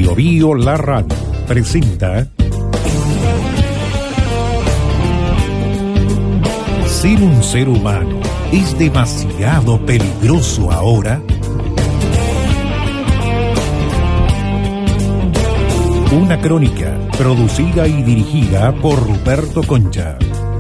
Bio Bio La Radio presenta Ser un ser humano es demasiado peligroso ahora. Una crónica producida y dirigida por Ruperto Concha.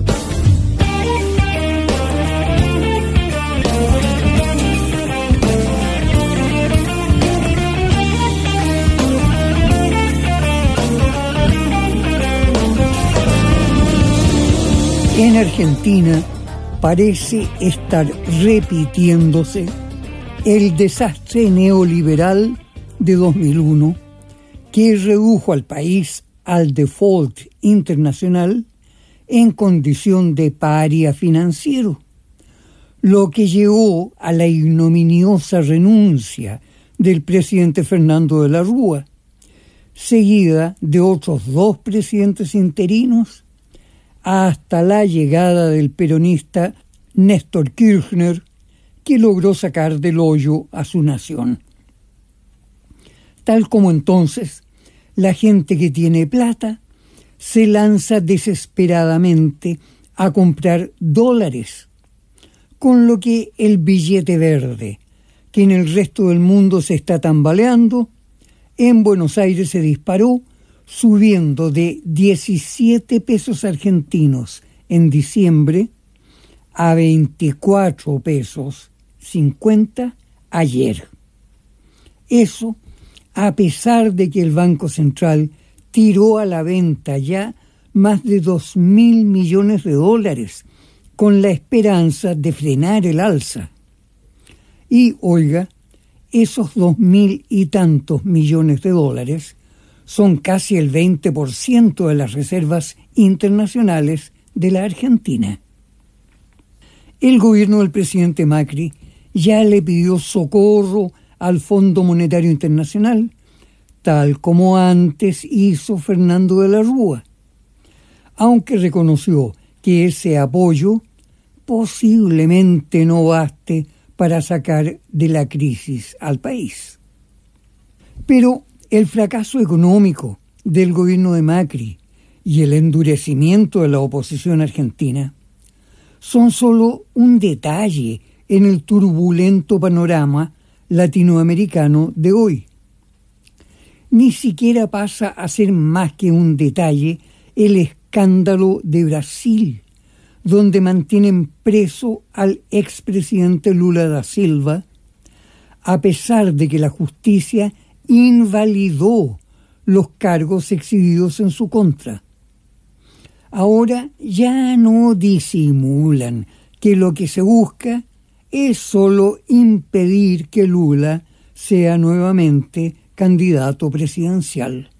En Argentina parece estar repitiéndose el desastre neoliberal de 2001 que redujo al país al default internacional en condición de paria financiero, lo que llevó a la ignominiosa renuncia del presidente Fernando de la Rúa, seguida de otros 2 presidentes interinos, hasta la llegada del peronista Néstor Kirchner, que logró sacar del hoyo a su nación. Tal como entonces, la gente que tiene plata se lanza desesperadamente a comprar dólares, con lo que el billete verde, que en el resto del mundo se está tambaleando, en Buenos Aires se disparó, subiendo de 17 pesos argentinos en diciembre a 24 pesos 50 ayer. Eso a pesar de que el Banco Central tiró a la venta ya más de 2.000 millones de dólares con la esperanza de frenar el alza. Y, oiga, esos 2.000 y tantos millones de dólares son casi el 20% de las reservas internacionales de la Argentina. El gobierno del presidente Macri ya le pidió socorro al Fondo Monetario Internacional, tal como antes hizo Fernando de la Rúa, aunque reconoció que ese apoyo posiblemente no baste para sacar de la crisis al país. Pero el fracaso económico del gobierno de Macri y el endurecimiento de la oposición argentina son solo un detalle en el turbulento panorama latinoamericano de hoy. Ni siquiera pasa a ser más que un detalle el escándalo de Brasil, donde mantienen preso al expresidente Lula da Silva, a pesar de que la justicia invalidó los cargos exhibidos en su contra. Ahora ya no disimulan que lo que se busca es solo impedir que Lula sea nuevamente candidato presidencial.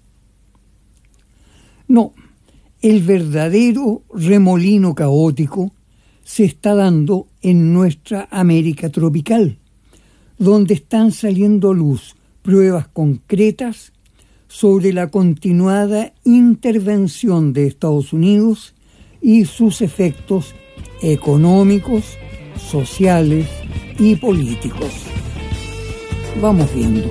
No, el verdadero remolino caótico se está dando en nuestra América tropical, donde están saliendo a luz pruebas concretas sobre la continuada intervención de Estados Unidos y sus efectos económicos, sociales y políticos. Vamos viendo.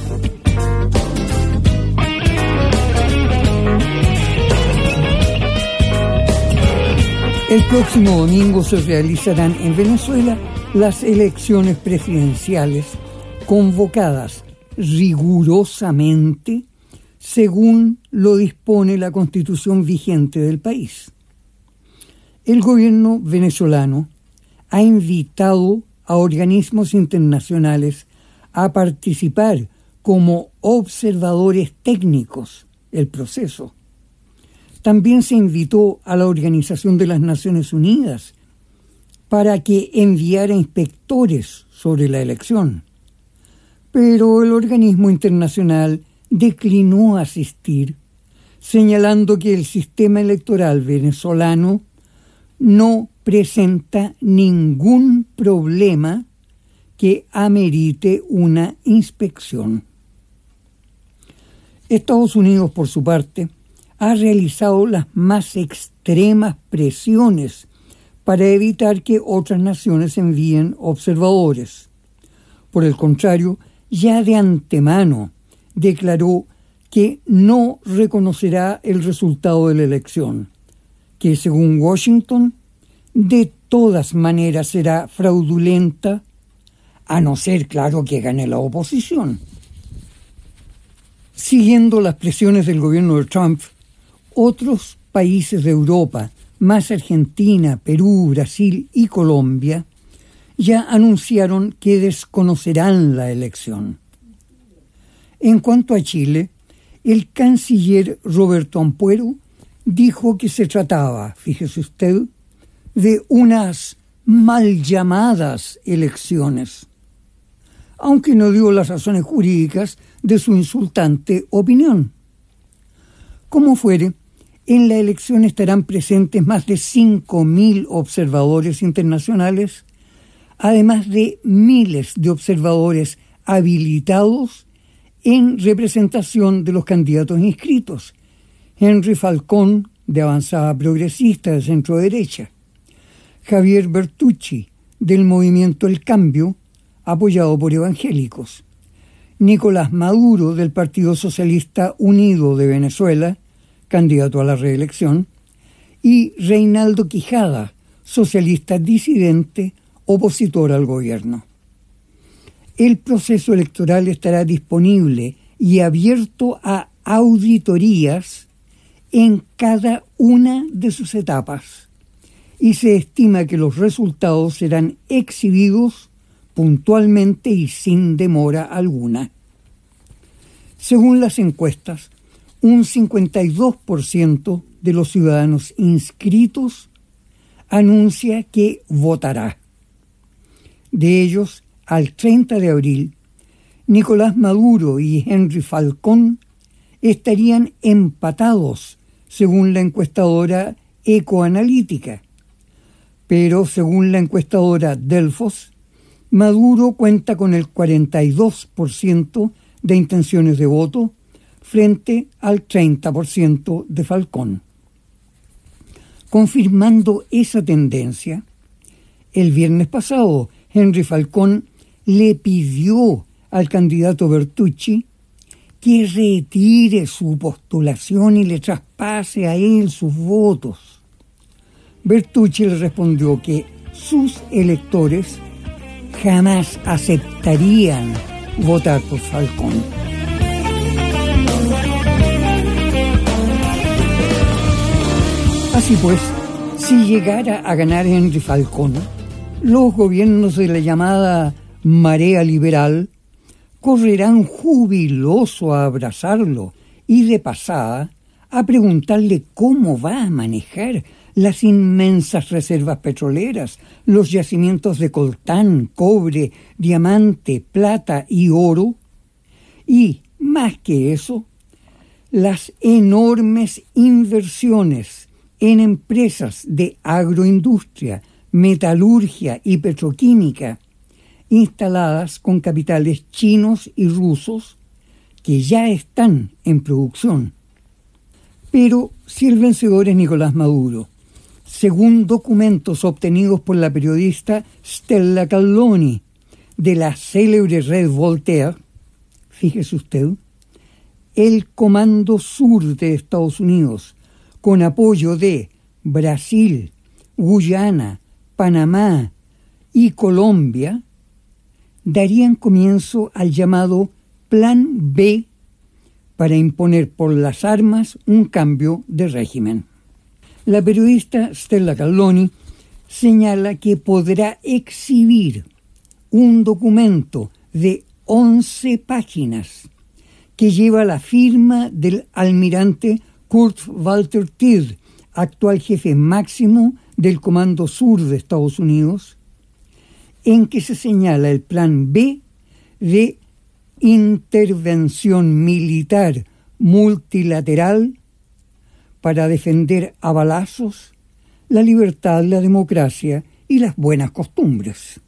El próximo domingo se realizarán en Venezuela las elecciones presidenciales convocadas rigurosamente según lo dispone la Constitución vigente del país. El gobierno venezolano ha invitado a organismos internacionales a participar como observadores técnicos el proceso. También se invitó a la Organización de las Naciones Unidas para que enviara inspectores sobre la elección. Pero el organismo internacional declinó asistir, señalando que el sistema electoral venezolano no presenta ningún problema que amerite una inspección. Estados Unidos, por su parte, ha realizado las más extremas presiones para evitar que otras naciones envíen observadores. Por el contrario, ya de antemano declaró que no reconocerá el resultado de la elección, que según Washington, de todas maneras será fraudulenta, a no ser, claro, que gane la oposición. Siguiendo las presiones del gobierno de Trump, otros países de Europa, más Argentina, Perú, Brasil y Colombia, ya anunciaron que desconocerán la elección. En cuanto a Chile, el canciller Roberto Ampuero dijo que se trataba, fíjese usted, de unas mal llamadas elecciones, aunque no dio las razones jurídicas de su insultante opinión. Como fuere, en la elección estarán presentes más de 5.000 observadores internacionales, además de miles de observadores habilitados en representación de los candidatos inscritos: Henry Falcón, de Avanzada Progresista de centro derecha; Javier Bertucci, del Movimiento El Cambio, apoyado por evangélicos; Nicolás Maduro, del Partido Socialista Unido de Venezuela, candidato a la reelección; y Reinaldo Quijada, socialista disidente, opositor al gobierno. El proceso electoral estará disponible y abierto a auditorías en cada una de sus etapas, y se estima que los resultados serán exhibidos puntualmente y sin demora alguna. Según las encuestas, un 52% de los ciudadanos inscritos anuncia que votará. De ellos, al 30 de abril, Nicolás Maduro y Henry Falcón estarían empatados, según la encuestadora Ecoanalítica. Pero, según la encuestadora Delfos, Maduro cuenta con el 42% de intenciones de voto frente al 30% de Falcón. Confirmando esa tendencia, el viernes pasado, Henry Falcón le pidió al candidato Bertucci que retire su postulación y le traspase a él sus votos. Bertucci le respondió que sus electores jamás aceptarían votar por Falcón. Así pues, si llegara a ganar Henry Falcón, los gobiernos de la llamada marea liberal correrán jubiloso a abrazarlo y de pasada a preguntarle cómo va a manejar las inmensas reservas petroleras, los yacimientos de coltán, cobre, diamante, plata y oro, y, más que eso, las enormes inversiones en empresas de agroindustria, metalurgia y petroquímica instaladas con capitales chinos y rusos que ya están en producción. Pero si el vencedor es Nicolás Maduro, según documentos obtenidos por la periodista Stella Calloni de la célebre red Voltaire, fíjese usted, el Comando Sur de Estados Unidos, con apoyo de Brasil, Guyana, Panamá y Colombia, darían comienzo al llamado Plan B para imponer por las armas un cambio de régimen. La periodista Stella Calloni señala que podrá exhibir un documento de 11 páginas que lleva la firma del almirante Kurt Walter Tidd, actual jefe máximo del Comando Sur de Estados Unidos, en que se señala el Plan B de intervención militar multilateral para defender a balazos la libertad, la democracia y las buenas costumbres.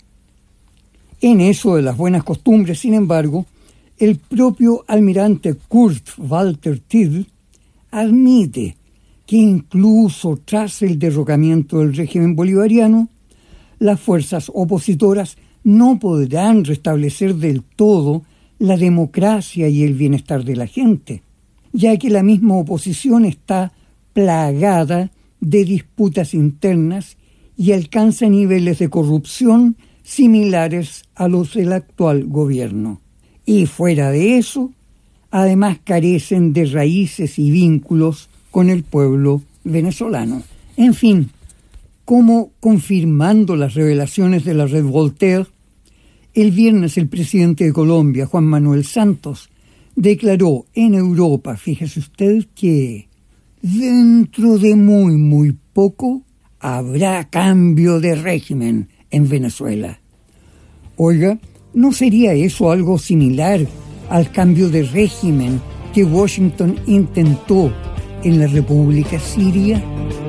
En eso de las buenas costumbres, sin embargo, el propio almirante Kurt Walter Tidd admite que incluso tras el derrocamiento del régimen bolivariano, las fuerzas opositoras no podrán restablecer del todo la democracia y el bienestar de la gente. ya que la misma oposición está plagada de disputas internas y alcanza niveles de corrupción similares a los del actual gobierno. Y fuera de eso, además carecen de raíces y vínculos con el pueblo venezolano. En fin, como confirmando las revelaciones de la red Voltaire, el viernes el presidente de Colombia, Juan Manuel Santos, declaró en Europa, fíjese usted, que dentro de muy poco habrá cambio de régimen en Venezuela. Oiga, ¿no sería eso algo similar al cambio de régimen que Washington intentó en la República Siria?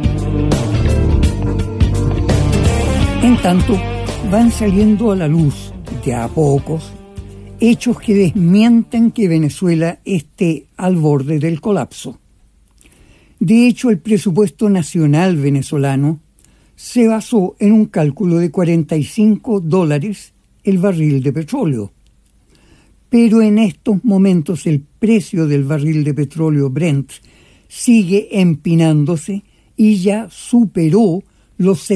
En tanto, van saliendo a la luz, de a pocos, hechos que desmienten que Venezuela esté al borde del colapso. De hecho, el presupuesto nacional venezolano se basó en un cálculo de $45 el barril de petróleo. Pero en estos momentos el precio del barril de petróleo Brent sigue empinándose y ya superó los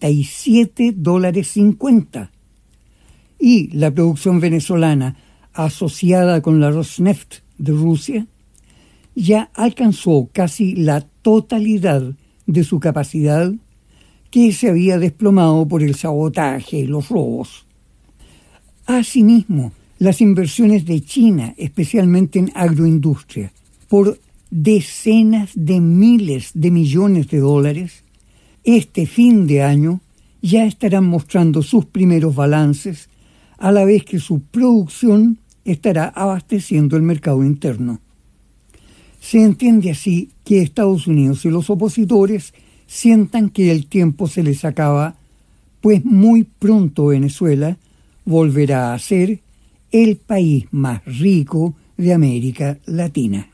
$77.50. Y la producción venezolana, asociada con la Rosneft de Rusia, ya alcanzó casi la totalidad de su capacidad, que se había desplomado por el sabotaje y los robos. Asimismo, las inversiones de China, especialmente en agroindustria, por decenas de miles de millones de dólares, este fin de año ya estarán mostrando sus primeros balances, a la vez que su producción estará abasteciendo el mercado interno. Se entiende así que Estados Unidos y los opositores sientan que el tiempo se les acaba, pues muy pronto Venezuela volverá a ser el país más rico de América Latina.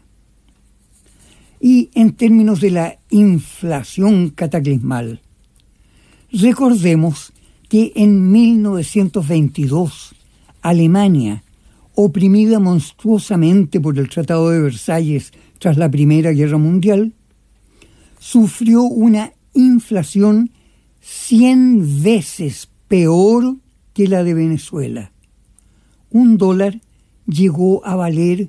Y en términos de la inflación cataclismal, recordemos que en 1922 Alemania, oprimida monstruosamente por el Tratado de Versalles tras la Primera Guerra Mundial, sufrió una inflación 100 veces peor que la de Venezuela. Un dólar llegó a valer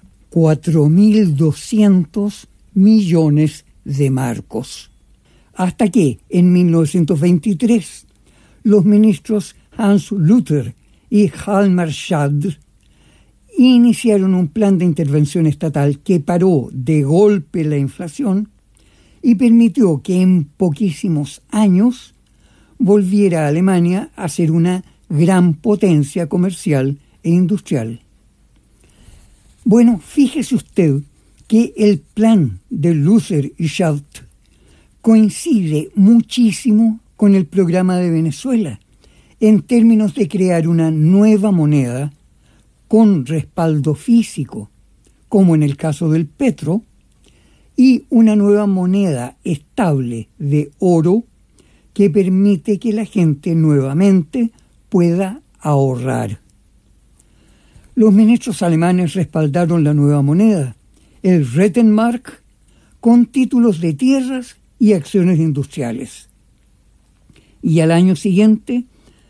4.200 millones de marcos. Hasta que, en 1923, los ministros Hans Luther y Hjalmar Schacht iniciaron un plan de intervención estatal que paró de golpe la inflación y permitió que en poquísimos años volviera a Alemania a ser una gran potencia comercial e industrial. Bueno, fíjese usted que el plan de Luther y Schacht coincide muchísimo con el programa de Venezuela en términos de crear una nueva moneda con respaldo físico, como en el caso del petro, y una nueva moneda estable de oro que permite que la gente nuevamente pueda ahorrar. Los ministros alemanes respaldaron la nueva moneda, el Rentenmark, con títulos de tierras y acciones industriales. Y al año siguiente,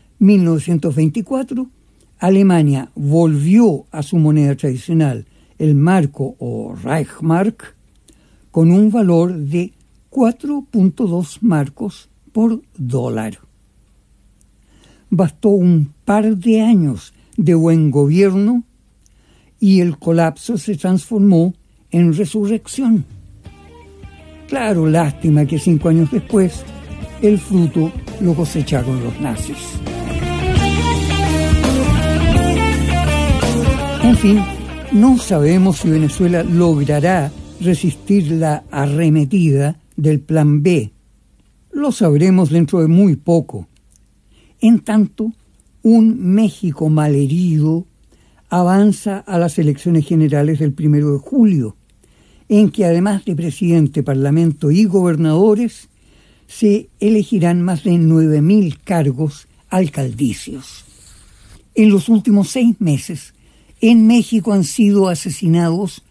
1924, Alemania volvió a su moneda tradicional, el marco o Reichsmark, con un valor de 4.2 marcos por dólar. Bastó un par de años de buen gobierno y el colapso se transformó en resurrección. Claro, lástima que 5 años después el fruto lo cosecharon los nazis. En fin, no sabemos si Venezuela logrará resistir la arremetida del Plan B. Lo sabremos dentro de muy poco. En tanto, un México malherido avanza a las elecciones generales del 1 de julio, en que además de presidente, parlamento y gobernadores, se elegirán más de 9.000 cargos alcaldicios. En los últimos 6 meses, en México han sido asesinados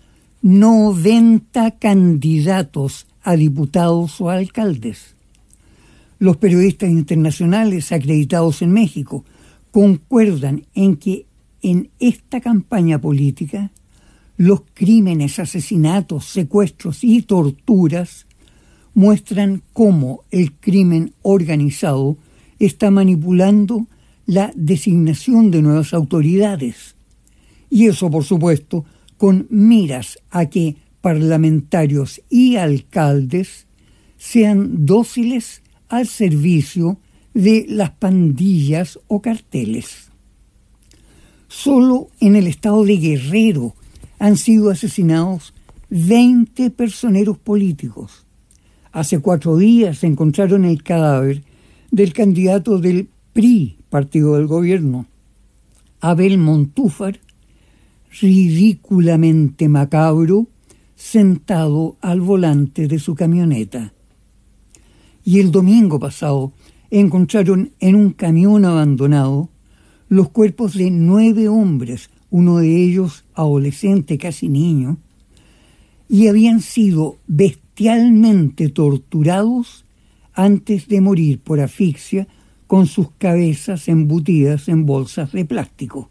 90 candidatos a diputados o alcaldes. Los periodistas internacionales acreditados en México concuerdan en que en esta campaña política los crímenes, asesinatos, secuestros y torturas muestran cómo el crimen organizado está manipulando la designación de nuevas autoridades. Y eso, por supuesto, con miras a que parlamentarios y alcaldes sean dóciles al servicio de las pandillas o carteles. Solo en el estado de Guerrero han sido asesinados 20 personeros políticos. Hace 4 días se encontraron el cadáver del candidato del PRI, partido del gobierno, Abel Montúfar, ridículamente macabro, sentado al volante de su camioneta. Y el domingo pasado encontraron en un camión abandonado los cuerpos de 9 hombres, uno de ellos adolescente, casi niño, y habían sido bestialmente torturados antes de morir por asfixia con sus cabezas embutidas en bolsas de plástico.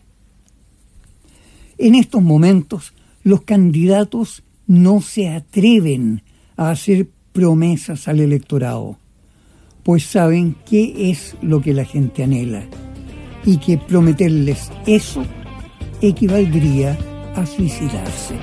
En estos momentos, los candidatos no se atreven a hacer promesas al electorado, pues saben qué es lo que la gente anhela, y que prometerles eso equivaldría a suicidarse.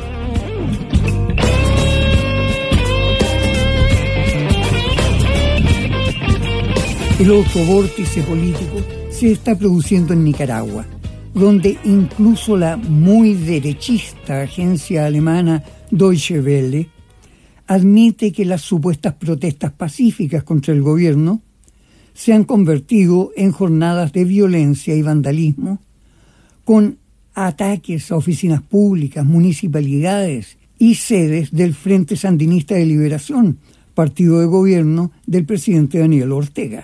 El otro vórtice político se está produciendo en Nicaragua, donde incluso la muy derechista agencia alemana Deutsche Welle admite que las supuestas protestas pacíficas contra el gobierno se han convertido en jornadas de violencia y vandalismo, con ataques a oficinas públicas, municipalidades y sedes del Frente Sandinista de Liberación, partido de gobierno del presidente Daniel Ortega.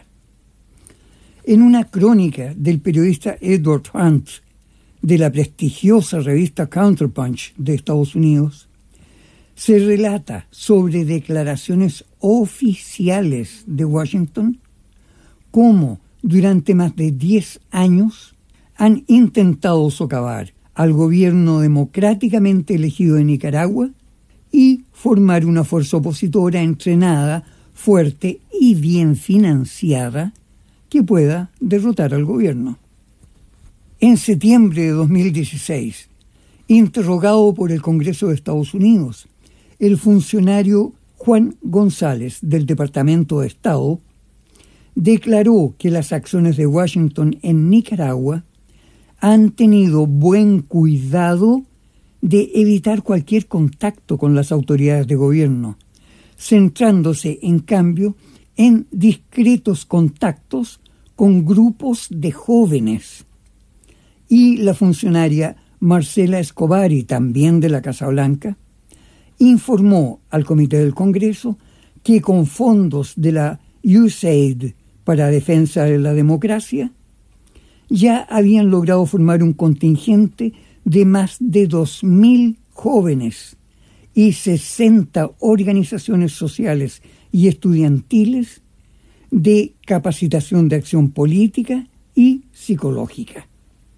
En una crónica del periodista Edward Hunt de la prestigiosa revista Counterpunch de Estados Unidos, se relata sobre declaraciones oficiales de Washington cómo durante más de 10 años han intentado socavar al gobierno democráticamente elegido de Nicaragua y formar una fuerza opositora entrenada, fuerte y bien financiada que pueda derrotar al gobierno. En septiembre de 2016, interrogado por el Congreso de Estados Unidos, el funcionario Juan González del Departamento de Estado declaró que las acciones de Washington en Nicaragua han tenido buen cuidado de evitar cualquier contacto con las autoridades de gobierno, centrándose, en cambio, en discretos contactos con grupos de jóvenes. Y la funcionaria Marcela Escobari, también de la Casa Blanca, informó al Comité del Congreso que con fondos de la USAID para defensa de la democracia ya habían logrado formar un contingente de más de 2.000 jóvenes y 60 organizaciones sociales y estudiantiles de capacitación de acción política y psicológica.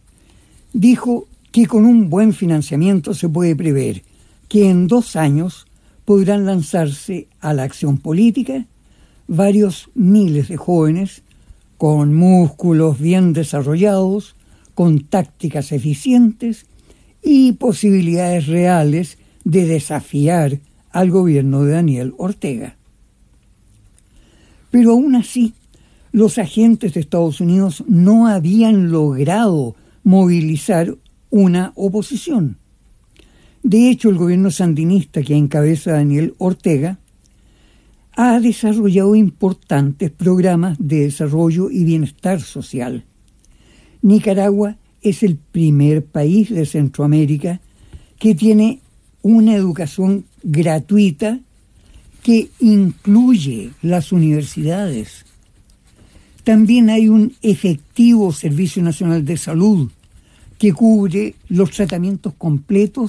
Dijo que con un buen financiamiento se puede prever que en 2 años podrán lanzarse a la acción política varios miles de jóvenes con músculos bien desarrollados, con tácticas eficientes y posibilidades reales de desafiar al gobierno de Daniel Ortega. Pero aún así, los agentes de Estados Unidos no habían logrado movilizar una oposición. De hecho, el gobierno sandinista que encabeza Daniel Ortega ha desarrollado importantes programas de desarrollo y bienestar social. Nicaragua es el primer país de Centroamérica que tiene una educación gratuita que incluye las universidades. También hay un efectivo Servicio Nacional de Salud que cubre los tratamientos completos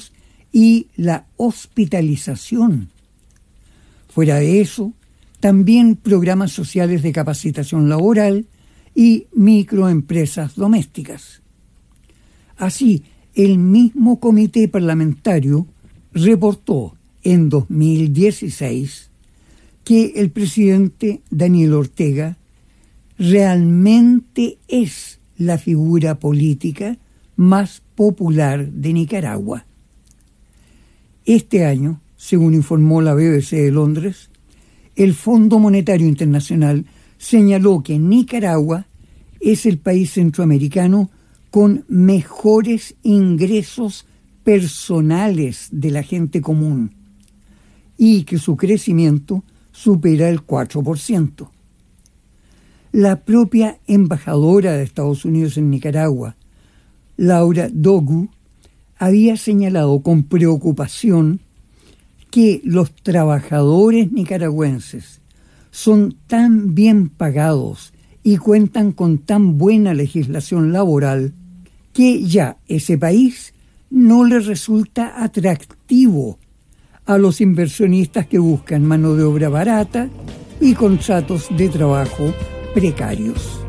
y la hospitalización. Fuera de eso, también programas sociales de capacitación laboral y microempresas domésticas. Así, el mismo comité parlamentario reportó en 2016 que el presidente Daniel Ortega realmente es la figura política más popular de Nicaragua. Este año, según informó la BBC de Londres, el Fondo Monetario Internacional señaló que Nicaragua es el país centroamericano con mejores ingresos personales de la gente común y que su crecimiento supera el 4%. La propia embajadora de Estados Unidos en Nicaragua, Laura Dogu, había señalado con preocupación que los trabajadores nicaragüenses son tan bien pagados y cuentan con tan buena legislación laboral que ya ese país no le resulta atractivo a los inversionistas que buscan mano de obra barata y contratos de trabajo precarios.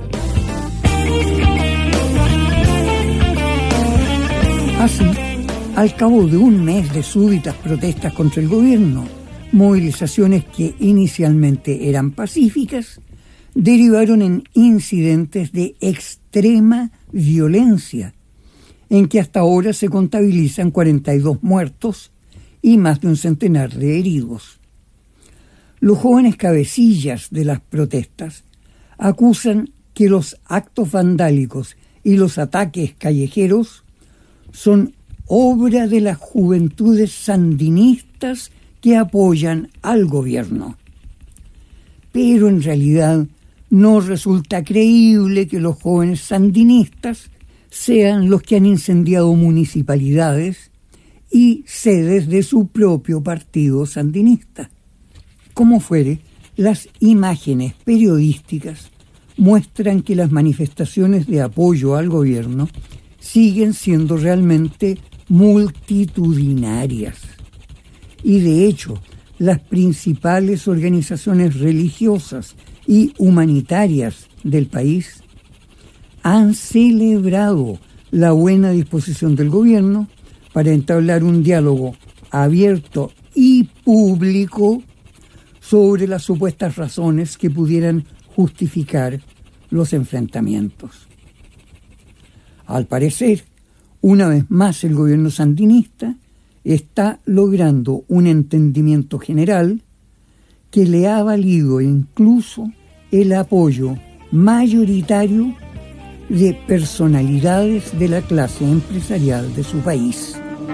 Así, al cabo de un mes de súbitas protestas contra el gobierno, movilizaciones que inicialmente eran pacíficas, derivaron en incidentes de extrema violencia, en que hasta ahora se contabilizan 42 muertos y más de un centenar de heridos. Los jóvenes cabecillas de las protestas acusan que los actos vandálicos y los ataques callejeros son obra de las juventudes sandinistas que apoyan al gobierno. Pero en realidad no resulta creíble que los jóvenes sandinistas sean los que han incendiado municipalidades y sedes de su propio partido sandinista. Como fuere, las imágenes periodísticas muestran que las manifestaciones de apoyo al gobierno siguen siendo realmente multitudinarias. Y de hecho, las principales organizaciones religiosas y humanitarias del país han celebrado la buena disposición del gobierno para entablar un diálogo abierto y público sobre las supuestas razones que pudieran justificar los enfrentamientos. Al parecer, una vez más el gobierno sandinista está logrando un entendimiento general que le ha valido incluso el apoyo mayoritario de personalidades de la clase empresarial de su país.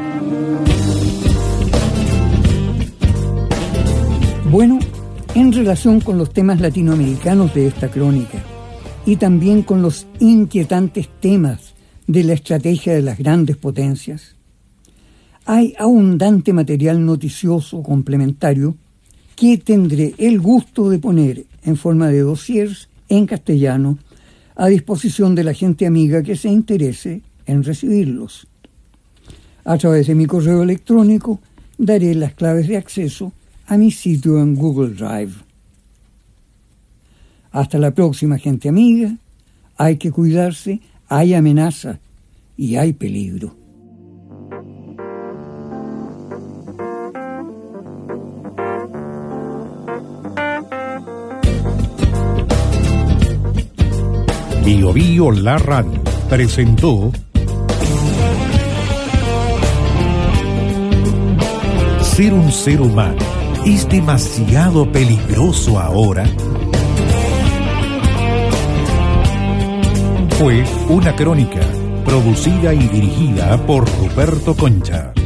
Bueno, en relación con los temas latinoamericanos de esta crónica y también con los inquietantes temas de la estrategia de las grandes potencias, hay abundante material noticioso complementario que tendré el gusto de poner en forma de dossiers en castellano a disposición de la gente amiga que se interese en recibirlos. A través de mi correo electrónico daré las claves de acceso a mi sitio en Google Drive. Hasta la próxima, gente amiga. Hay que cuidarse, hay amenaza y hay peligro. Bio Bio La Radio presentó Ser un ser humano es demasiado peligroso ahora. Fue una crónica producida y dirigida por Ruperto Concha.